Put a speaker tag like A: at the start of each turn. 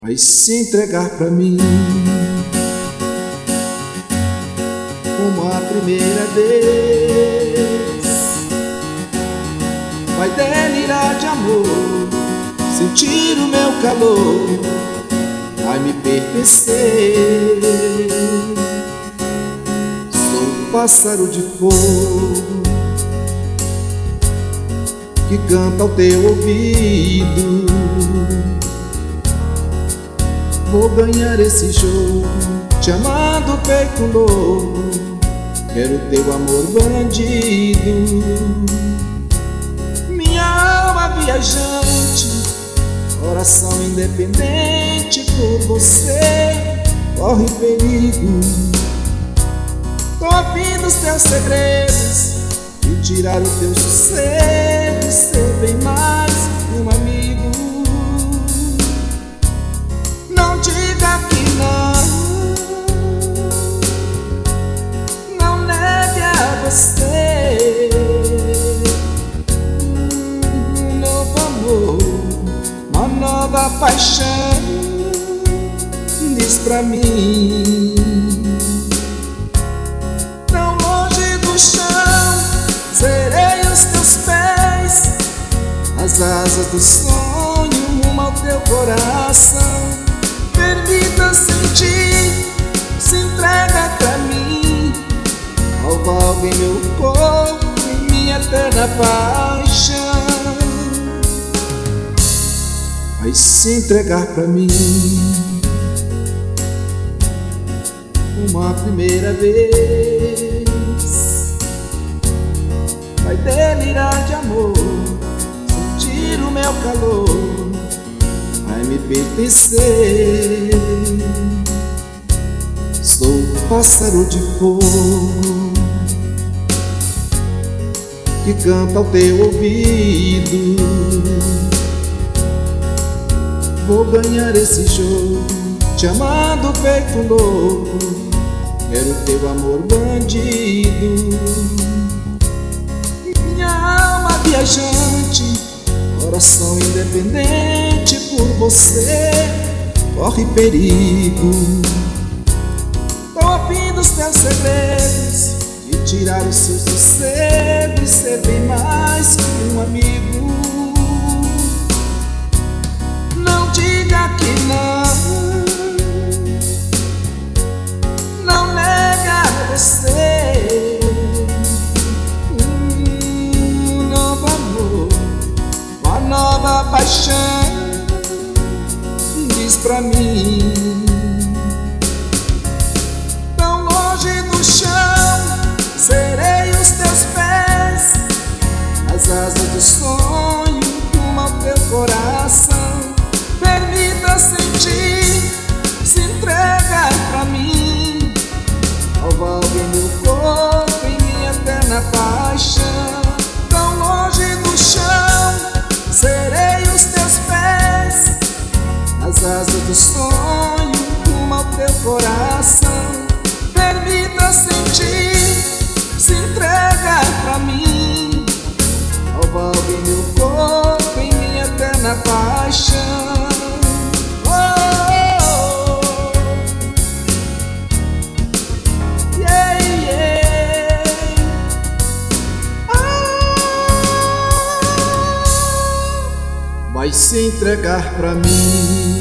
A: vai se entregar pra mim como a primeira vez. Vai delirar de amor, sentir o meu calor, vai me pertencer. Sou um pássaro de fogo que canta ao teu ouvido. Vou ganhar esse jogo, te amando feito um louco. Quero teu amor bandido. Minha alma viajante, coração independente, por você corre perigo. Tô ouvindo os teus segredos e tirar o teu sossego, ser bem mais que um amigo. Não diga que não negue a você um novo amor, uma nova paixão. Diz pra mim, tão longe do chão, serei os teus pés, as asas do sonho, rumo ao teu coração. Permita sentir, se entrega pra mim, alvalga em meu corpo, em minha eterna paixão. Vai se entregar pra mim uma primeira vez. Vai delirar de amor, sentir o meu calor, vai me pertencer. Sou um pássaro de fogo que canta ao teu ouvido. Vou ganhar esse jogo, te amando feito um louco. Quero teu amor bandido. Minha alma viajante, coração independente, por você corre perigo. Tô ouvindo os teus segredos e tirar o seu sossego, e ser bem mais que um amigo. Não diga que não nega a você um novo amor, uma nova paixão. Diz pra mim, tão longe do chão, serei os teus pés, as asas do sonho, rumo ao teu coração. Permita sentir, se entrega pra mim, alvalga em meu corpo, em minha eterna paixão. Tão longe do chão, serei os teus pés, as asas do sonho, rumo ao teu coração. Permita sentir, se entrega pra mim, alvalga em meu corpo, em minha eterna paixão. Vai se entregar pra mim.